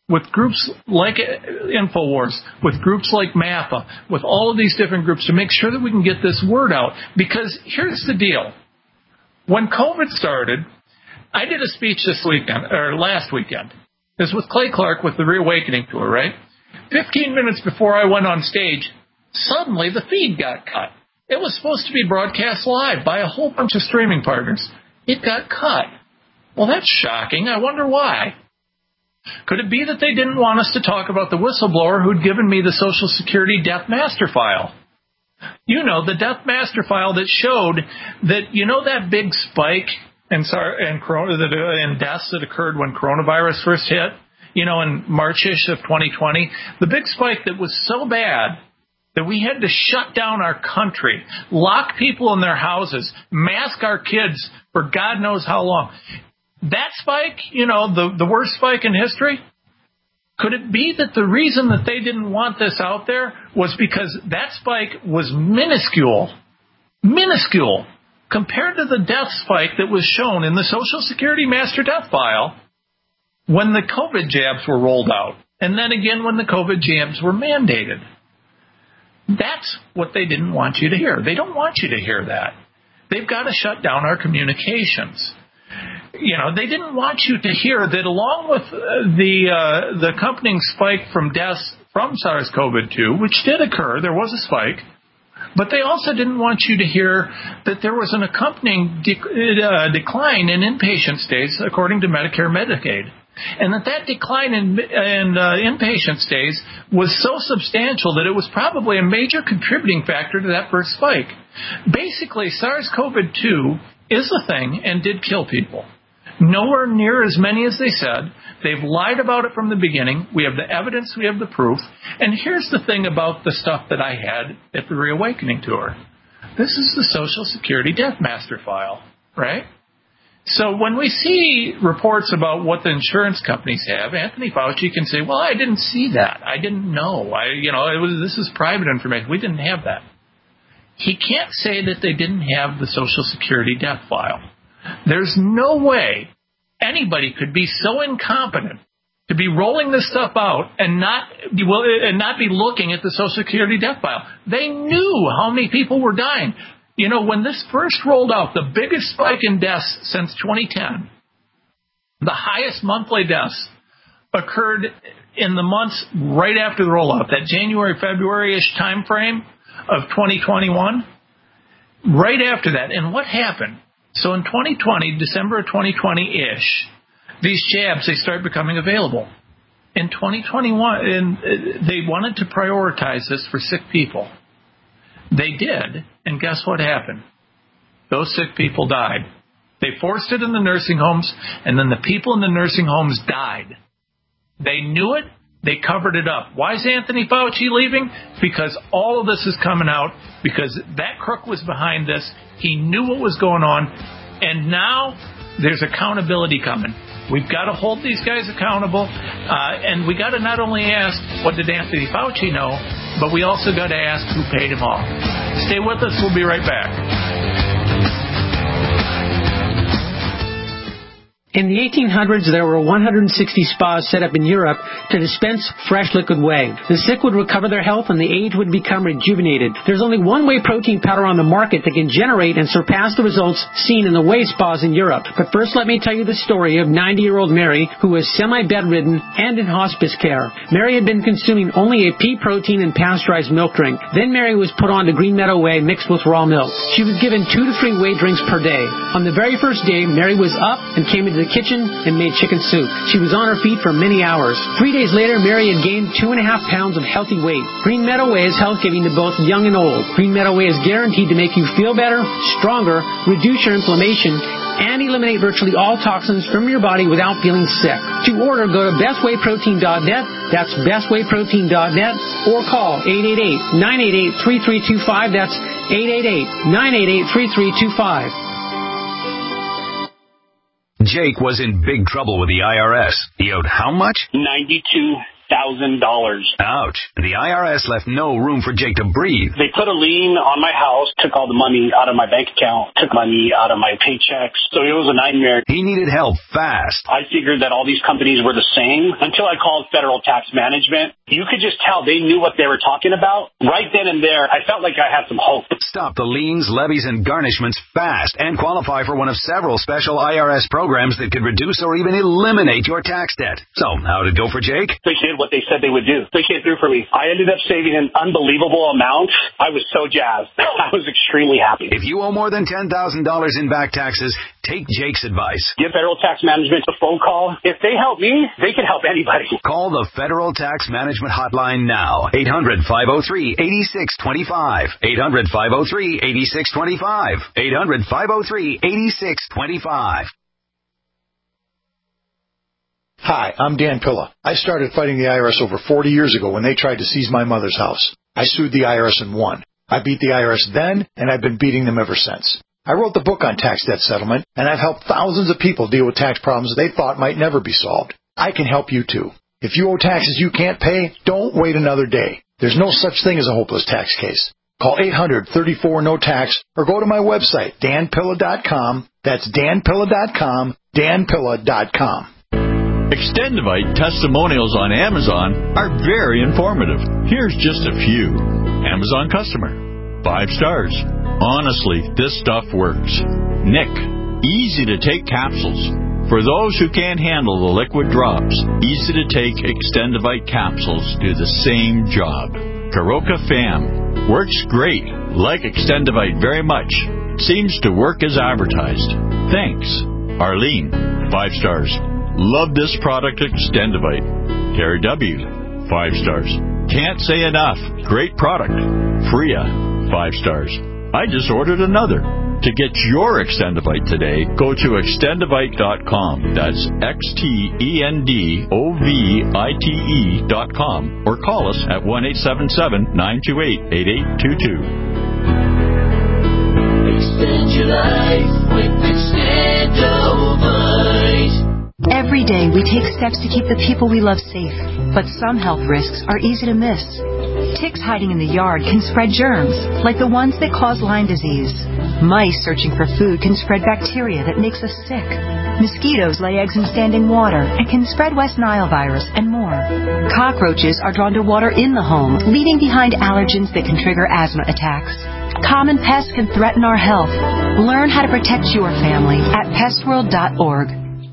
with groups like InfoWars, with groups like MAPA, with all of these different groups to make sure that we can get this word out. Because here's the deal. When COVID started, I did a speech this weekend, or last weekend. This was with Clay Clark with the Reawakening Tour, right? Fifteen minutes before I went on stage, suddenly the feed got cut. It was supposed to be broadcast live by a whole bunch of streaming partners. It got cut. Well, that's shocking. I wonder why. Could it be that they didn't want us to talk about the whistleblower who'd given me the Social Security death master file? You know, the death master file that showed that, you know, that big spike in, in, in deaths that occurred when coronavirus first hit, you know, in March-ish of twenty twenty, the big spike that was so bad that we had to shut down our country, lock people in their houses, mask our kids for God knows how long. That spike, you know, the, the worst spike in history, could it be that the reason that they didn't want this out there was because that spike was minuscule, minuscule, compared to the death spike that was shown in the Social Security master death file when the COVID jabs were rolled out, and then again when the COVID jabs were mandated? That's what they didn't want you to hear. They don't want you to hear that. They've got to shut down our communications. You know, they didn't want you to hear that along with the uh, the accompanying spike from deaths from SARS-C o V two, which did occur, there was a spike, but they also didn't want you to hear that there was an accompanying de- uh, decline in inpatient stays according to Medicare Medicaid. And that that decline in, in uh, inpatient stays was so substantial that it was probably a major contributing factor to that first spike. Basically, SARS-C o V two is a thing and did kill people. Nowhere near as many as they said. They've lied about it from the beginning. We have the evidence. We have the proof. And here's the thing about the stuff that I had at the Reawakening Tour. This is the Social Security Death Master File, right? So when we see reports about what the insurance companies have, Anthony Fauci can say, well, I didn't see that. I didn't know. I, you know, it was, this is private information. We didn't have that. He can't say that they didn't have the Social Security death file. There's no way anybody could be so incompetent to be rolling this stuff out and not be, and not be looking at the Social Security death file. They knew how many people were dying. You know, when this first rolled out, the biggest spike in deaths since twenty ten, the highest monthly deaths occurred in the months right after the rollout, that January, February-ish time frame of twenty twenty-one, right after that. And what happened? So in twenty twenty, December of twenty twenty-ish, these jabs, they start becoming available. In twenty twenty-one, and they wanted to prioritize this for sick people. They did, and guess what happened? Those sick people died. They forced it in the nursing homes, and then the people in the nursing homes died. They knew it. They covered it up. Why is Anthony Fauci leaving? Because all of this is coming out, because that crook was behind this. He knew what was going on, and now there's accountability coming. We've got to hold these guys accountable, uh, and we got to not only ask, what did Anthony Fauci know, but we also got to ask who paid him off. Stay with us. We'll be right back. In the eighteen hundreds, there were one hundred sixty spas set up in Europe to dispense fresh liquid whey. The sick would recover their health and the aged would become rejuvenated. There's only one whey protein powder on the market that can generate and surpass the results seen in the whey spas in Europe. But first, let me tell you the story of ninety-year-old Mary, who was semi-bedridden and in hospice care. Mary had been consuming only a pea protein and pasteurized milk drink. Then Mary was put on to Green Meadow Whey mixed with raw milk. She was given two to three whey drinks per day. On the very first day, Mary was up and came into the kitchen and made chicken soup. She was on her feet for many hours. Three days later, Mary had gained two and a half pounds of healthy weight. Green Meadow Whey is health-giving to both young and old. Green Meadow Whey is guaranteed to make you feel better, stronger, reduce your inflammation, and eliminate virtually all toxins from your body without feeling sick. To order, go to best whey protein dot net. That's best whey protein dot net, or call eight eight eight, nine eight eight, three three two five. That's eight eight eight, nine eight eight, three three two five. Jake was in big trouble with the I R S. He owed how much? ninety-two thousand dollars. Ouch. The I R S left no room for Jake to breathe. They put a lien on my house, took all the money out of my bank account, took money out of my paychecks. So it was a nightmare. He needed help fast. I figured that all these companies were the same until I called Federal Tax Management. You could just tell they knew what they were talking about. Right then and there, I felt like I had some hope. Stop the liens, levies, and garnishments fast and qualify for one of several special I R S programs that could reduce or even eliminate your tax debt. So, how'd it go for Jake? They did what they said they would do. They came through for me. I ended up saving an unbelievable amount. I was so jazzed. I was extremely happy. If you owe more than ten thousand dollars in back taxes, take Jake's advice. Give Federal Tax Management a phone call. If they help me, they can help anybody. Call the Federal Tax Management Hotline now. eight hundred, five oh three, eight six two five. eight hundred, five oh three, eight six two five. eight hundred, five oh three, eight six two five. Hi, I'm Dan Pilla. I started fighting the I R S over forty years ago when they tried to seize my mother's house. I sued the I R S and won. I beat the I R S then, and I've been beating them ever since. I wrote the book on tax debt settlement, and I've helped thousands of people deal with tax problems they thought might never be solved. I can help you too. If you owe taxes you can't pay, don't wait another day. There's no such thing as a hopeless tax case. Call eight hundred, thirty-four, no tax or go to my website, dan pilla dot com. That's dan pilla dot com, dan pilla dot com. Extendivite testimonials on Amazon are very informative. Here's just a few. Amazon customer. Five stars. Honestly, this stuff works. Nick. Easy to take capsules. For those who can't handle the liquid drops, easy to take Extendivite capsules do the same job. Karoka Fam. Works great. Like Extendivite very much. Seems to work as advertised. Thanks. Arlene. Five stars. Love this product, Extendivite. Terry W. Five stars. Can't say enough. Great product. Freya. Five stars. I just ordered another. To get your Extendivite today, go to extendivite dot com. That's X T E N D O V I T E dot com. Or call us at one eight seven seven, nine two eight, eight eight two two. Extend your life with Extendivite. Every day we take steps to keep the people we love safe, but some health risks are easy to miss. Ticks hiding in the yard can spread germs, like the ones that cause Lyme disease. Mice searching for food can spread bacteria that makes us sick. Mosquitoes lay eggs in standing water and can spread West Nile virus and more. Cockroaches are drawn to water in the home, leaving behind allergens that can trigger asthma attacks. Common pests can threaten our health. Learn how to protect your family at pest world dot org.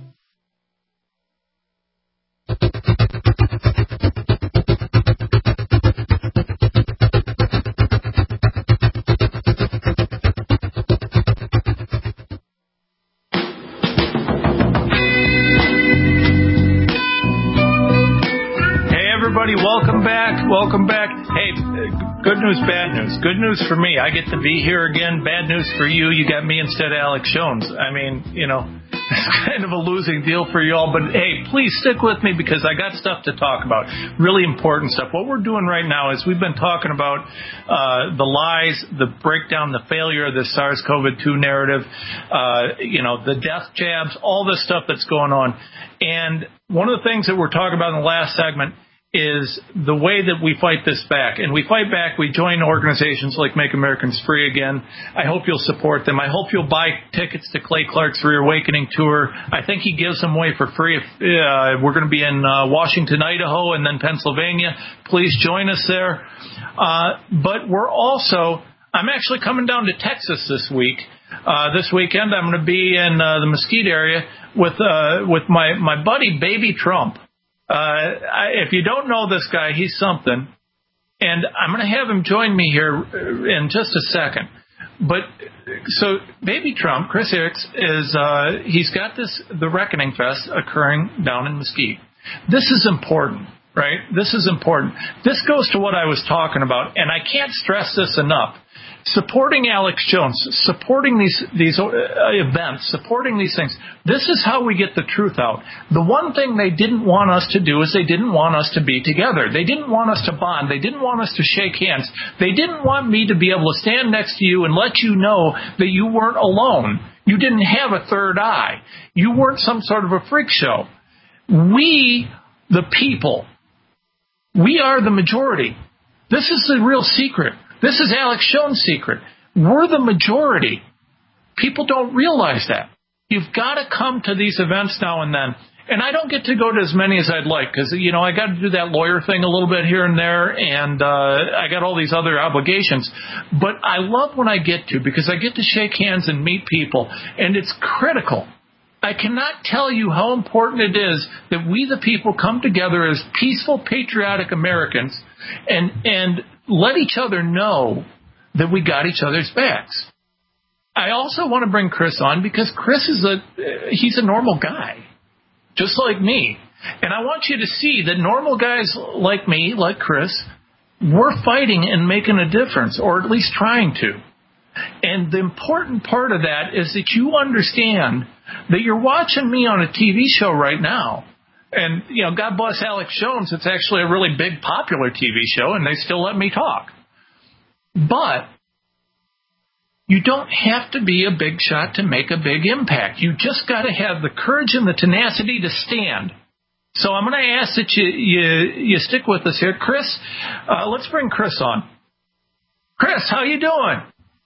Welcome back. Welcome back. Hey, good news, bad news. Good news for me. I get to be here again. Bad news for you. You got me instead of Alex Jones. I mean, you know, it's kind of a losing deal for you all. But, hey, please stick with me because I got stuff to talk about. Really important stuff. What we're doing right now is we've been talking about uh, the lies, the breakdown, the failure of the SARS-C o V two narrative, uh, you know, the death jabs, all this stuff that's going on. And one of the things that we're talking about in the last segment is the way that we fight this back. And we fight back, we join organizations like Make Americans Free Again. I hope you'll support them. I hope you'll buy tickets to Clay Clark's Reawakening Tour. I think he gives them away for free. If, uh, we're going to be in uh, Washington, Idaho, and then Pennsylvania. Please join us there. Uh, but we're also, I'm actually coming down to Texas this week. Uh, this weekend, I'm going to be in uh, the Mesquite area with uh, with my, my buddy, Baby Trump. Uh, I, if you don't know this guy, he's something. And I'm going to have him join me here in just a second. But so Baby Trump, Chris Hicks, is uh, he's got this the Reckoning Fest occurring down in Mesquite. This is important, right? This is important. This goes to what I was talking about, and I can't stress this enough. Supporting Alex Jones, supporting these these uh, events, supporting these things. This is how we get the truth out. The one thing they didn't want us to do is they didn't want us to be together. They didn't want us to bond. They didn't want us to shake hands. They didn't want me to be able to stand next to you and let you know that you weren't alone. You didn't have a third eye. You weren't some sort of a freak show. We, the people, We are the majority. This is the real secret. This is Alex Jones' secret. We're the majority. People don't realize that. You've got to come to these events now and then. And I don't get to go to as many as I'd like because, you know, I got to do that lawyer thing a little bit here and there, and uh, I got all these other obligations. But I love when I get to because I get to shake hands and meet people, and it's critical. I cannot tell you how important it is that we the people come together as peaceful, patriotic Americans and and let each other know that we got each other's backs. I also want to bring Chris on because Chris is a he's a normal guy, just like me. And I want you to see that normal guys like me, like Chris, we're fighting and making a difference, or at least trying to. And the important part of that is that you understand that you're watching me on a T V show right now. And, you know, God bless Alex Jones. It's actually a really big, popular T V show, and they still let me talk. But you don't have to be a big shot to make a big impact. You just got to have the courage and the tenacity to stand. So I'm going to ask that you, you, you stick with us here. Chris, uh, let's bring Chris on. Chris, how you doing?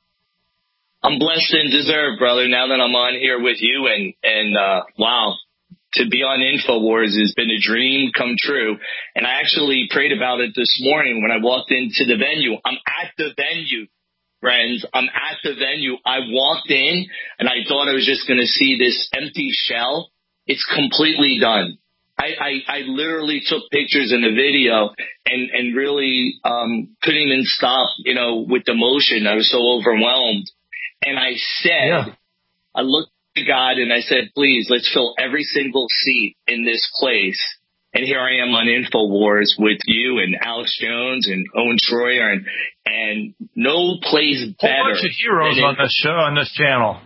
I'm blessed and deserved, brother, now that I'm on here with you. And, and uh, wow, to be on InfoWars has been a dream come true. And I actually prayed about it this morning when I walked into the venue. I'm at the venue, friends. I'm at the venue. I walked in, and I thought I was just going to see this empty shell. It's completely done. I, I, I literally took pictures in the video and, and really um, couldn't even stop, you know, with the motion. I was so overwhelmed. And I said, yeah. I looked at God and I said, please, let's fill every single seat in this place. And here I am on InfoWars with you and Alex Jones and Owen Schroyer, and and no place better. A whole bunch of heroes on this show, on this channel.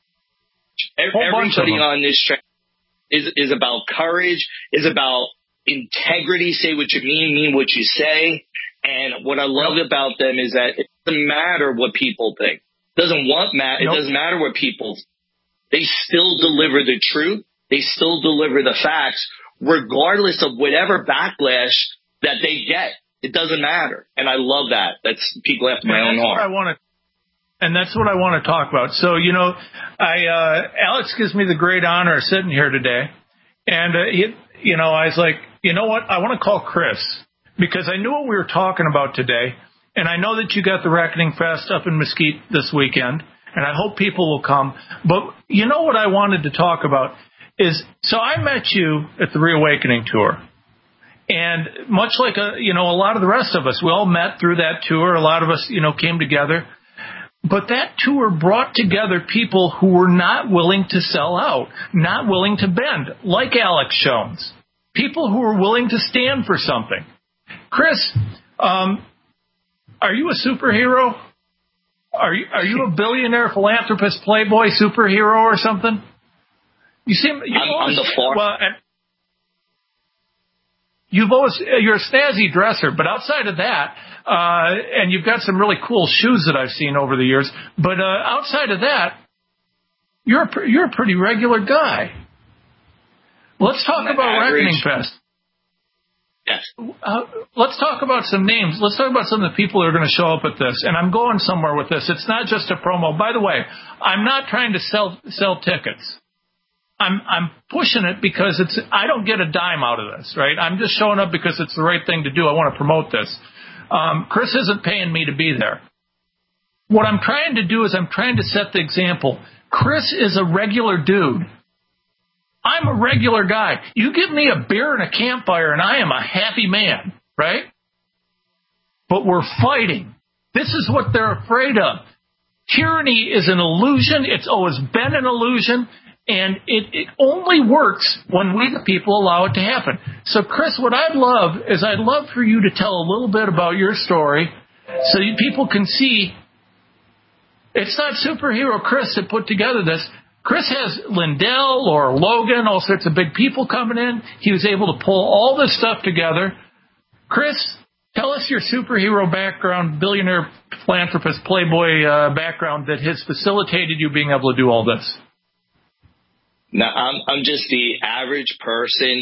Everybody on this channel is is about courage, is about integrity. Say what you mean, mean what you say. And what I love about them is that it doesn't matter what people think. Doesn't want Matt. It nope. doesn't matter what people. They still deliver the truth. They still deliver the facts, regardless of whatever backlash that they get. It doesn't matter, and I love that. That's people after my own heart. I want to, and that's what I want to talk about. So you know, I uh, Alex gives me the great honor of sitting here today, and uh, he, you know, I was like, you know what? I want to call Chris because I knew what we were talking about today. And I know that you got the Reckoning Fest up in Mesquite this weekend, and I hope people will come. But you know what I wanted to talk about is, so I met you at the Reawakening Tour. And much like, a, you know, a lot of the rest of us, we all met through that tour. A lot of us, you know, came together. But that tour brought together people who were not willing to sell out, not willing to bend, like Alex Jones. People who were willing to stand for something. Chris, um... are you a superhero? Are you are you a billionaire, philanthropist, playboy, superhero, or something? You seem you I'm, always, I'm the far. Well, and you've always you're a snazzy dresser, but outside of that, uh, and you've got some really cool shoes that I've seen over the years. But uh, outside of that, you're a, you're a pretty regular guy. Let's talk I'm about Reckoning Fest. Yes. Uh, let's talk about some names. Let's talk about some of the people who are going to show up at this. And I'm going somewhere with this. It's not just a promo. By the way, I'm not trying to sell sell tickets. I'm I'm pushing it because it's I don't get a dime out of this, right? I'm just showing up because it's the right thing to do. I want to promote this. Um, Chris isn't paying me to be there. What I'm trying to do is I'm trying to set the example. Chris is a regular dude. I'm a regular guy. You give me a beer and a campfire and I am a happy man, right? But we're fighting. This is what they're afraid of. Tyranny is an illusion. It's always been an illusion. And it, it only works when we, the people, allow it to happen. So, Chris, what I'd love is I'd love for you to tell a little bit about your story so you, people can see it's not superhero Chris that put together this. Chris has Lindell or Logan, all sorts of big people coming in. He was able to pull all this stuff together. Chris, tell us your superhero background, billionaire, philanthropist, playboy uh, background that has facilitated you being able to do all this. Now, I'm, I'm just the average person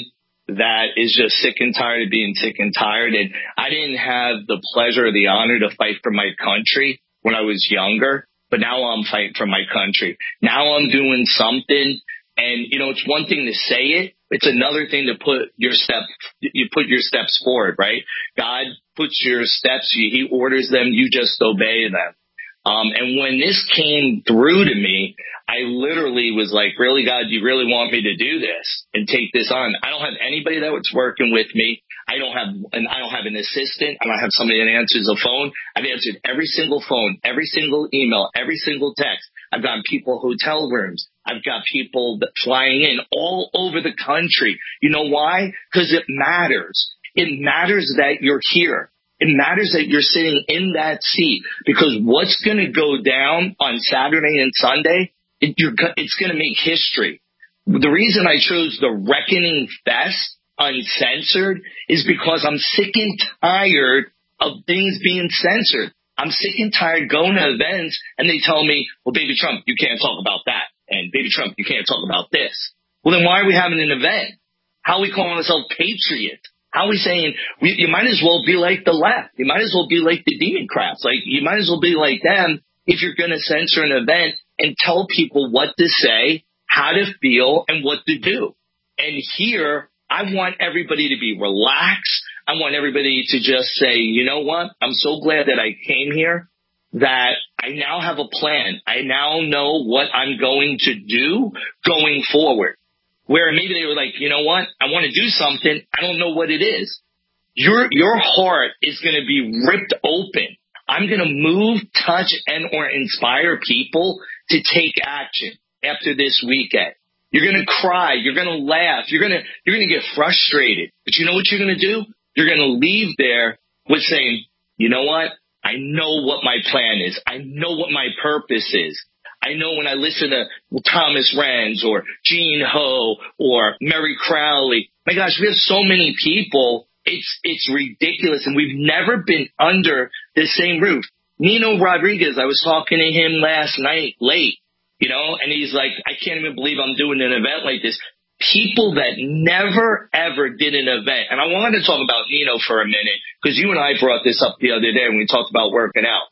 that is just sick and tired of being sick and tired. And I didn't have the pleasure or the honor to fight for my country when I was younger, but now I'm fighting for my country. Now I'm doing something. And, you know, it's one thing to say it. It's another thing to put your step, you put your steps forward, right? God puts your steps, he orders them, you just obey them. Um, and when this came through to me, I literally was like, really, God, you really want me to do this and take this on? I don't have anybody that's working with me. I don't have an, I don't have an assistant. I don't have somebody that answers a phone. I've answered every single phone, every single email, every single text. I've gotten people hotel rooms. I've got people that flying in all over the country. You know why? Because it matters. It matters that you're here. It matters that you're sitting in that seat, because what's going to go down on Saturday and Sunday, it, you're, it's going to make history. The reason I chose the Reckoning Fest uncensored is because I'm sick and tired of things being censored. I'm sick and tired going to events and they tell me, well, Baby Trump, you can't talk about that. And Baby Trump, you can't talk about this. Well, then why are we having an event? How are we calling ourselves patriots? How are we saying we, you might as well be like the left? You might as well be like the Democrats. Like, you might as well be like them if you're going to censor an event and tell people what to say, how to feel, and what to do. And here, I want everybody to be relaxed. I want everybody to just say, you know what? I'm so glad that I came here, that I now have a plan. I now know what I'm going to do going forward. Where maybe they were like, you know what? I want to do something. I don't know what it is. Your your heart is going to be ripped open. I'm going to move, touch, and or inspire people to take action after this weekend. You're going to cry. You're going to laugh. You're going to you're going to get frustrated. But you know what you're going to do? You're going to leave there with saying, you know what? I know what my plan is. I know what my purpose is. I know when I listen to Thomas Renz or Gene Ho or Mary Crowley, my gosh, we have so many people. It's it's ridiculous. And we've never been under the same roof. Nino Rodriguez, I was talking to him last night late, you know, and he's like, I can't even believe I'm doing an event like this. People that never, ever did an event. And I wanted to talk about Nino for a minute, because you and I brought this up the other day when we talked about working out.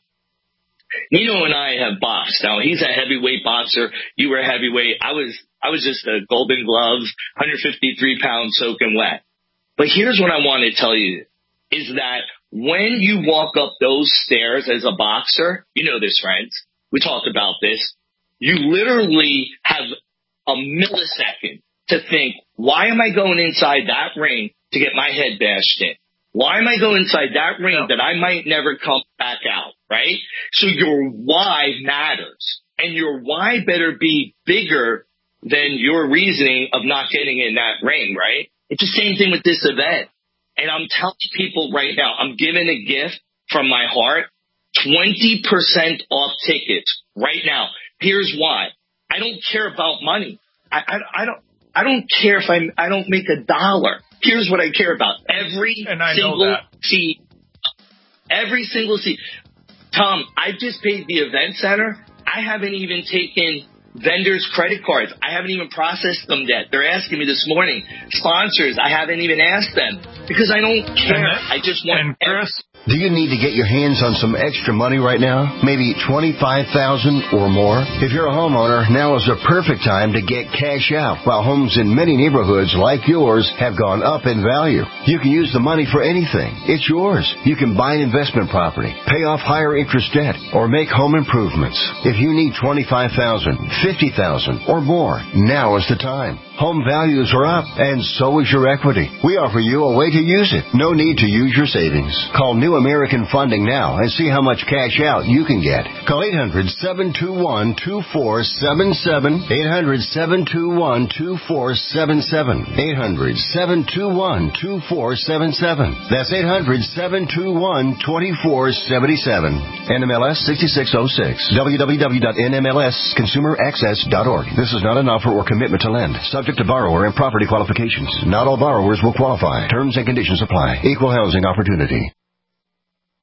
Nino and I have boxed. Now, he's a heavyweight boxer. You were a heavyweight. I was I was just a Golden Gloves, one hundred fifty-three pounds soaking wet. But here's what I want to tell you, is that when you walk up those stairs as a boxer, you know this, friends, we talked about this, you literally have a millisecond to think, why am I going inside that ring to get my head bashed in? Why am I going inside that ring that I might never come back out, right? So your why matters. And your why better be bigger than your reasoning of not getting in that ring, right? It's the same thing with this event. And I'm telling people right now, I'm giving a gift from my heart, twenty percent off tickets right now. Here's why. I don't care about money. I, I, I don't I don't care if I I don't make a dollar. Here's what I care about. Every single seat. Every single seat. Tom, I just paid the event center. I haven't even taken vendors' credit cards. I haven't even processed them yet. They're asking me this morning. Sponsors, I haven't even asked them because I don't care. I just want. Chris, do you need to get your hands on some extra money right now? Maybe twenty-five thousand dollars or more? If you're a homeowner, now is the perfect time to get cash out. While homes in many neighborhoods like yours have gone up in value, you can use the money for anything. It's yours. You can buy an investment property, pay off higher interest debt, or make home improvements. If you need twenty-five thousand dollars, fifty thousand dollars, or more, now is the time. Home values are up, and so is your equity. We offer you a way to use it. No need to use your savings. Call New American Funding now and see how much cash out you can get. Call eight hundred, seven two one, two four seven seven, eight hundred, seven two one, two four seven seven, eight hundred, seven two one, two four seven seven. That's eight hundred, seven two one, two four seven seven. N M L S sixty-six oh six. w w w dot n m l s consumer access dot org. This is not an offer or commitment to lend. Subject to borrower and property qualifications. Not all borrowers will qualify. Terms and conditions apply. Equal housing opportunity.